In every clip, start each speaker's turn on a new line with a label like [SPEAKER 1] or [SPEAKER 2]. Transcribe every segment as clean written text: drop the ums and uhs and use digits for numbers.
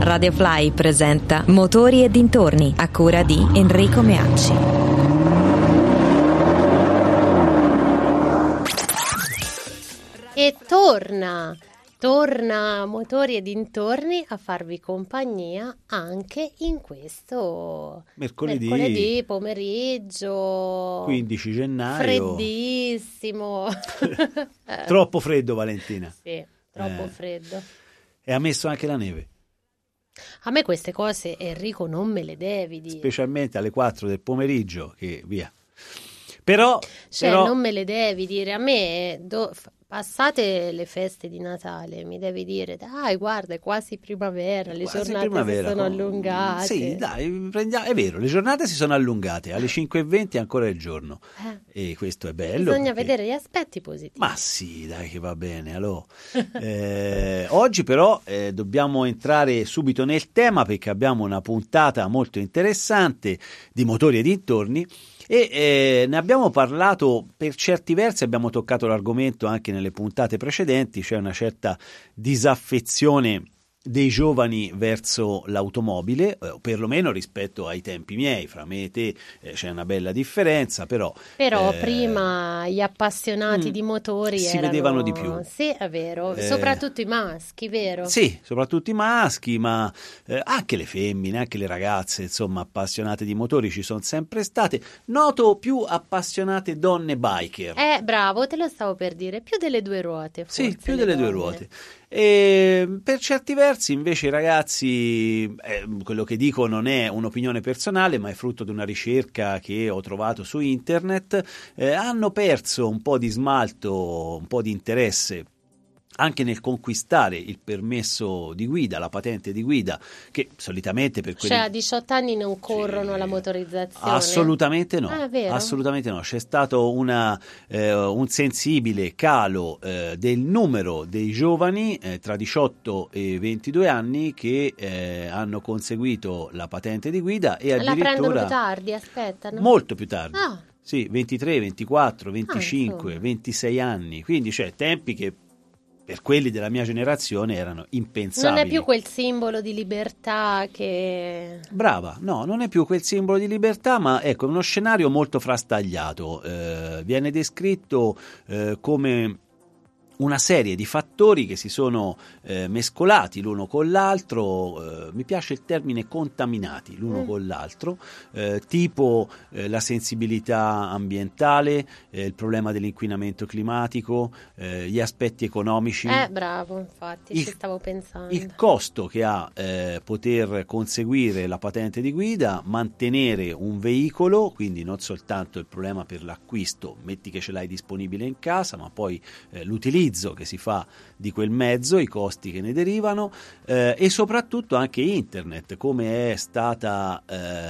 [SPEAKER 1] Radio Fly presenta Motori e dintorni, a cura di Enrico Meacci.
[SPEAKER 2] E torna Motori e dintorni a farvi compagnia anche in questo mercoledì pomeriggio
[SPEAKER 3] 15 gennaio.
[SPEAKER 2] Freddissimo.
[SPEAKER 3] Troppo freddo, Valentina.
[SPEAKER 2] Sì, troppo freddo.
[SPEAKER 3] E ha messo anche la neve.
[SPEAKER 2] A me queste cose, Enrico, non me le devi dire.
[SPEAKER 3] Specialmente alle 4 del pomeriggio, che via. Però
[SPEAKER 2] non me le devi dire. A me, passate le feste di Natale, mi devi dire, dai, guarda, è quasi primavera, le giornate si sono allungate.
[SPEAKER 3] Sì, dai, è vero, le giornate si sono allungate, alle 5:20 ancora è il giorno. E questo è bello.
[SPEAKER 2] Bisogna vedere gli aspetti positivi.
[SPEAKER 3] Ma sì, dai, che va bene. Allora. Oggi però dobbiamo entrare subito nel tema, perché abbiamo una puntata molto interessante di Motori e dintorni. E ne abbiamo parlato, per certi versi abbiamo toccato l'argomento anche nelle puntate precedenti. C'è una certa disaffezione dei giovani verso l'automobile, perlomeno rispetto ai tempi miei. Fra me e te c'è una bella differenza, però
[SPEAKER 2] prima gli appassionati di motori
[SPEAKER 3] si vedevano di più.
[SPEAKER 2] Sì, è vero, soprattutto i maschi, vero?
[SPEAKER 3] Sì, soprattutto i maschi, ma anche le femmine, anche le ragazze, insomma, appassionate di motori ci sono sempre state. Noto più appassionate donne biker.
[SPEAKER 2] Bravo, te lo stavo per dire, più delle due ruote, forse.
[SPEAKER 3] Sì, più delle due ruote. E per certi versi invece i ragazzi, quello che dico non è un'opinione personale, ma è frutto di una ricerca che ho trovato su internet, hanno perso un po' di smalto, un po' di interesse anche nel conquistare il permesso di guida, la patente di guida, che solitamente per quelli...
[SPEAKER 2] Cioè a 18 anni non corrono la motorizzazione?
[SPEAKER 3] Assolutamente no,
[SPEAKER 2] vero?
[SPEAKER 3] Assolutamente no. C'è stato un sensibile calo del numero dei giovani tra 18 e 22 anni che hanno conseguito la patente di guida e addirittura...
[SPEAKER 2] La prendono più tardi, aspettano?
[SPEAKER 3] Molto più tardi. Sì, 23, 24, 25,
[SPEAKER 2] insomma.
[SPEAKER 3] 26 anni, quindi c'è tempi che per quelli della mia generazione erano impensabili.
[SPEAKER 2] Non è più quel simbolo di libertà che...
[SPEAKER 3] Brava, no, non è più quel simbolo di libertà, ma ecco, è uno scenario molto frastagliato. Viene descritto come una serie di fattori che si sono mescolati l'uno con l'altro, mi piace il termine contaminati l'uno con l'altro, tipo la sensibilità ambientale, il problema dell'inquinamento climatico, gli aspetti economici.
[SPEAKER 2] Bravo, infatti, ci stavo pensando.
[SPEAKER 3] Il costo che ha poter conseguire la patente di guida, mantenere un veicolo, quindi non soltanto il problema per l'acquisto, metti che ce l'hai disponibile in casa, ma poi l'utilizzo che si fa di quel mezzo, i costi che ne derivano, e soprattutto anche internet come è stata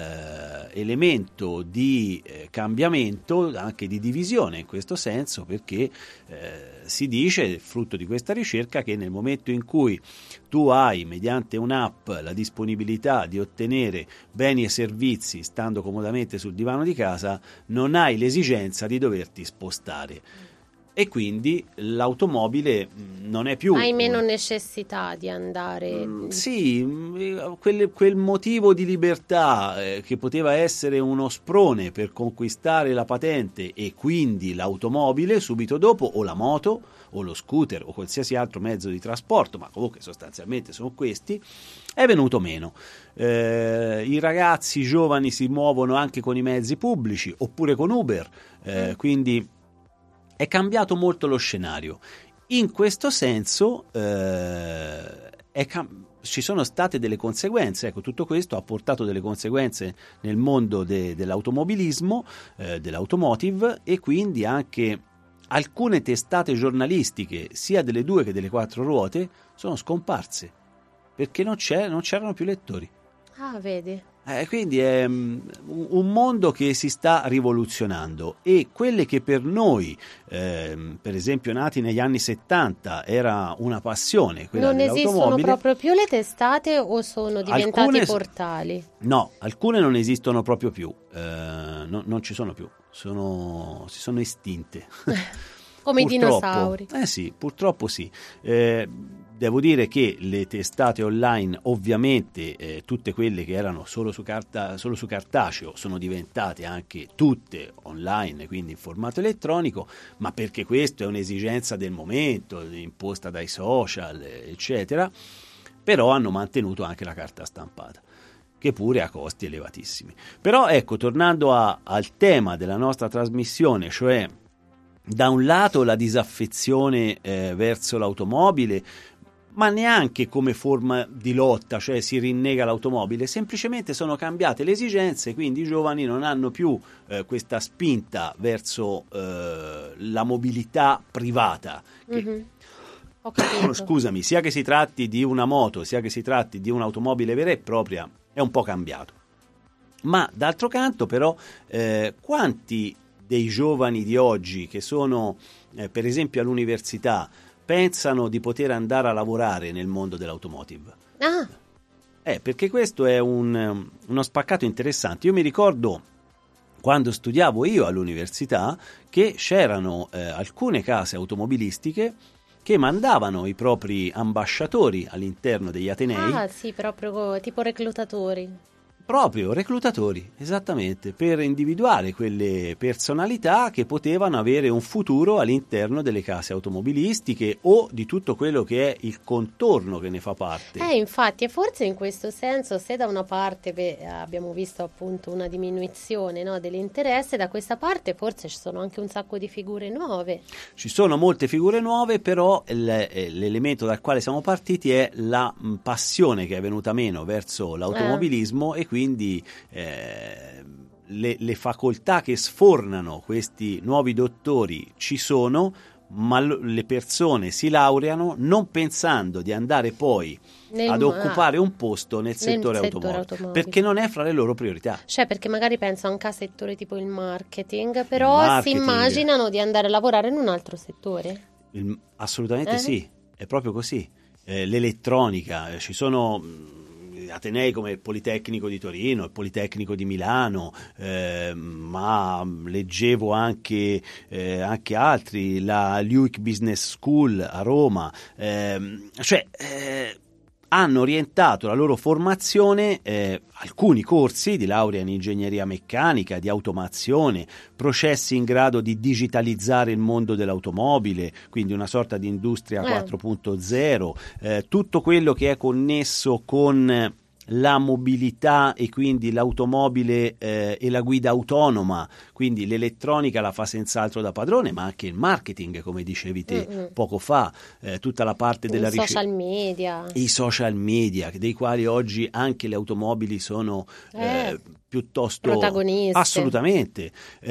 [SPEAKER 3] elemento di cambiamento, anche di divisione in questo senso, perché si dice, frutto di questa ricerca, che nel momento in cui tu hai mediante un'app la disponibilità di ottenere beni e servizi stando comodamente sul divano di casa, non hai l'esigenza di doverti spostare. E quindi l'automobile non è più...
[SPEAKER 2] Hai meno necessità di andare...
[SPEAKER 3] Sì, quel motivo di libertà che poteva essere uno sprone per conquistare la patente e quindi l'automobile subito dopo, o la moto, o lo scooter, o qualsiasi altro mezzo di trasporto, ma comunque sostanzialmente sono questi, è venuto meno. I ragazzi giovani si muovono anche con i mezzi pubblici, oppure con Uber, quindi... È cambiato molto lo scenario. In questo senso ci sono state delle conseguenze. Ecco, tutto questo ha portato delle conseguenze nel mondo dell'automobilismo, dell'automotive, e quindi anche alcune testate giornalistiche, sia delle 2 che delle 4 ruote, sono scomparse perché non c'erano più lettori.
[SPEAKER 2] Vedi.
[SPEAKER 3] Quindi è un mondo che si sta rivoluzionando, e quelle che per noi, per esempio nati negli anni 70, era una passione, quella
[SPEAKER 2] non esistono
[SPEAKER 3] dell'automobile.
[SPEAKER 2] proprio più le testate, o sono diventati portali?
[SPEAKER 3] No, alcune non esistono proprio più, non ci sono più, si sono estinte.
[SPEAKER 2] Come i
[SPEAKER 3] Purtroppo.
[SPEAKER 2] dinosauri.
[SPEAKER 3] Sì, purtroppo sì. Devo dire che le testate online, ovviamente tutte quelle che erano solo su cartaceo, sono diventate anche tutte online, quindi in formato elettronico, ma perché questo è un'esigenza del momento, imposta dai social, eccetera, però hanno mantenuto anche la carta stampata, che pure ha costi elevatissimi. Però ecco, tornando al tema della nostra trasmissione, cioè da un lato la disaffezione verso l'automobile, ma neanche come forma di lotta, cioè si rinnega l'automobile, semplicemente sono cambiate le esigenze, quindi i giovani non hanno più questa spinta verso la mobilità privata.
[SPEAKER 2] Mm-hmm. Ho capito.
[SPEAKER 3] Scusami, sia che si tratti di una moto, sia che si tratti di un'automobile vera e propria, è un po' cambiato. Ma d'altro canto però quanti dei giovani di oggi che sono per esempio all'università pensano di poter andare a lavorare nel mondo dell'automotive? Perché questo è uno spaccato interessante. Io mi ricordo quando studiavo io all'università che c'erano alcune case automobilistiche che mandavano i propri ambasciatori all'interno degli atenei.
[SPEAKER 2] Ah sì, proprio tipo reclutatori.
[SPEAKER 3] Proprio reclutatori, esattamente, per individuare quelle personalità che potevano avere un futuro all'interno delle case automobilistiche o di tutto quello che è il contorno che ne fa parte.
[SPEAKER 2] Infatti, e forse in questo senso, se da una parte abbiamo visto appunto una diminuzione, no, dell'interesse, da questa parte forse ci sono anche un sacco di figure nuove.
[SPEAKER 3] Ci sono molte figure nuove, però l'elemento dal quale siamo partiti è la passione che è venuta meno verso l'automobilismo e quindi le facoltà che sfornano questi nuovi dottori ci sono, ma le persone si laureano non pensando di andare poi ad occupare un posto nel settore automobile, perché non è fra le loro priorità.
[SPEAKER 2] Cioè, perché magari pensano anche a settori tipo il marketing, però si immaginano di andare a lavorare in un altro settore.
[SPEAKER 3] Assolutamente sì, è proprio così. L'elettronica, ci sono atenei come il Politecnico di Torino, il Politecnico di Milano, ma leggevo anche altri, la LUIC Business School a Roma, hanno orientato la loro formazione, alcuni corsi di laurea in ingegneria meccanica, di automazione, processi in grado di digitalizzare il mondo dell'automobile, quindi una sorta di industria 4.0, tutto quello che è connesso con la mobilità e quindi l'automobile e la guida autonoma, quindi l'elettronica la fa senz'altro da padrone, ma anche il marketing, come dicevi te poco fa, tutta la parte della ricerca, i social media, dei quali oggi anche le automobili sono piuttosto
[SPEAKER 2] protagoniste.
[SPEAKER 3] Assolutamente.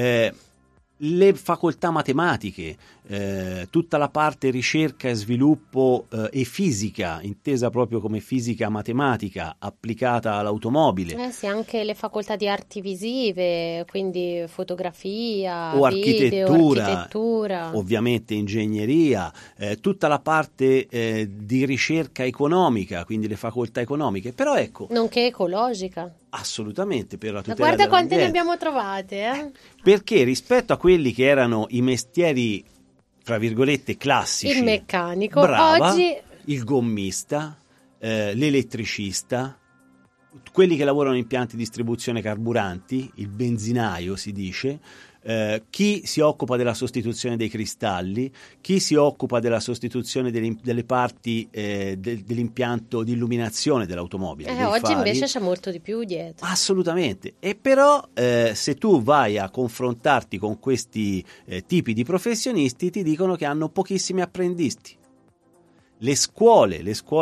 [SPEAKER 3] Le facoltà matematiche, tutta la parte ricerca e sviluppo e fisica, intesa proprio come fisica matematica applicata all'automobile.
[SPEAKER 2] Sì, anche le facoltà di arti visive, quindi fotografia,
[SPEAKER 3] o
[SPEAKER 2] architettura,
[SPEAKER 3] ovviamente ingegneria, tutta la parte di ricerca economica, quindi le facoltà economiche, però ecco,
[SPEAKER 2] nonché ecologica.
[SPEAKER 3] Assolutamente, per la tutela
[SPEAKER 2] guarda quante ne
[SPEAKER 3] dell'ambiente.
[SPEAKER 2] abbiamo trovate,
[SPEAKER 3] Perché rispetto a quelli che erano i mestieri tra virgolette classici,
[SPEAKER 2] il meccanico,
[SPEAKER 3] brava,
[SPEAKER 2] oggi
[SPEAKER 3] il gommista, l'elettricista, quelli che lavorano in impianti di distribuzione carburanti, il benzinaio si dice, chi si occupa della sostituzione dei cristalli, chi si occupa della sostituzione delle parti dell'impianto di illuminazione dell'automobile.
[SPEAKER 2] Oggi
[SPEAKER 3] fari.
[SPEAKER 2] invece c'è molto di più dietro.
[SPEAKER 3] Assolutamente, e però se tu vai a confrontarti con questi tipi di professionisti ti dicono che hanno pochissimi apprendisti. Le scuole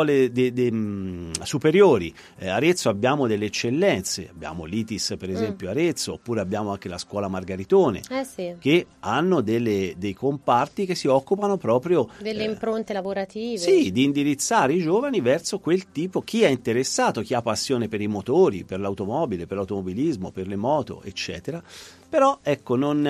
[SPEAKER 3] superiori, Arezzo abbiamo delle eccellenze, abbiamo l'ITIS per esempio Arezzo, oppure abbiamo anche la scuola Margaritone,
[SPEAKER 2] sì,
[SPEAKER 3] che hanno dei comparti che si occupano proprio
[SPEAKER 2] delle impronte lavorative,
[SPEAKER 3] sì, di indirizzare i giovani verso quel tipo, chi è interessato, chi ha passione per i motori, per l'automobile, per l'automobilismo, per le moto, eccetera. Però ecco, non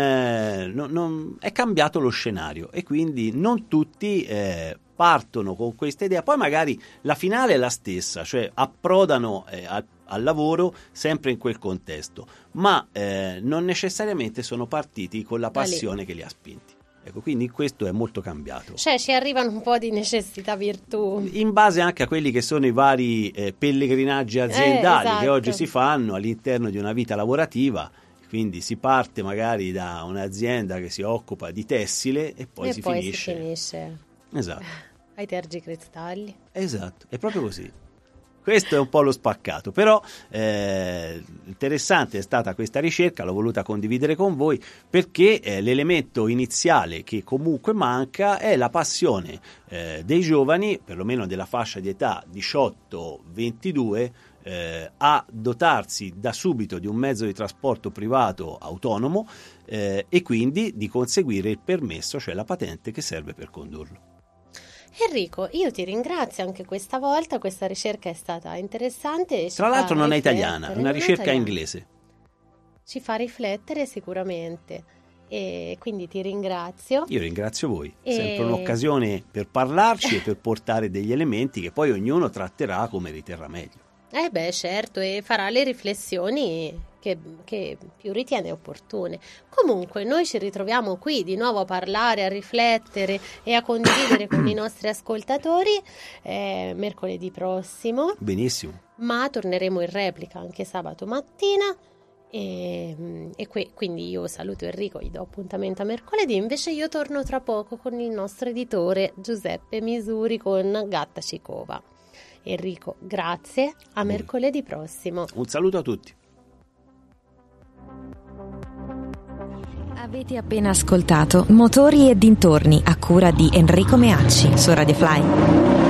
[SPEAKER 3] è cambiato lo scenario e quindi non tutti partono con questa idea, poi magari la finale è la stessa, cioè approdano al lavoro sempre in quel contesto, ma non necessariamente sono partiti con la passione che li ha spinti. Ecco, quindi questo è molto cambiato.
[SPEAKER 2] Cioè ci arrivano un po' di necessità virtù.
[SPEAKER 3] In base anche a quelli che sono i vari pellegrinaggi aziendali
[SPEAKER 2] esatto.
[SPEAKER 3] che oggi si fanno all'interno di una vita lavorativa, quindi si parte magari da un'azienda che si occupa di tessile e poi si finisce.
[SPEAKER 2] Esatto. Ai tergicristalli.
[SPEAKER 3] Esatto, è proprio così. Questo è un po' lo spaccato, però interessante è stata questa ricerca, l'ho voluta condividere con voi perché l'elemento iniziale che comunque manca è la passione dei giovani, perlomeno della fascia di età 18-22, a dotarsi da subito di un mezzo di trasporto privato autonomo e quindi di conseguire il permesso, cioè la patente che serve per condurlo.
[SPEAKER 2] Enrico, io ti ringrazio anche questa volta, questa ricerca è stata interessante.
[SPEAKER 3] Tra l'altro non è italiana, è una ricerca inglese.
[SPEAKER 2] Ci fa riflettere sicuramente e quindi ti ringrazio.
[SPEAKER 3] Io ringrazio voi, è sempre un'occasione per parlarci e per portare degli elementi che poi ognuno tratterà come riterrà meglio.
[SPEAKER 2] Certo, e farà le riflessioni che più ritiene opportune. Comunque noi ci ritroviamo qui di nuovo a parlare, a riflettere e a condividere con i nostri ascoltatori mercoledì prossimo.
[SPEAKER 3] Benissimo.
[SPEAKER 2] Ma torneremo in replica anche sabato mattina quindi io saluto Enrico, gli do appuntamento a mercoledì, invece io torno tra poco con il nostro editore Giuseppe Misuri con Gatta Cicova. Enrico, grazie, a mercoledì prossimo.
[SPEAKER 3] Un saluto a tutti.
[SPEAKER 1] Avete appena ascoltato Motori e dintorni a cura di Enrico Meacci su Radio Fly.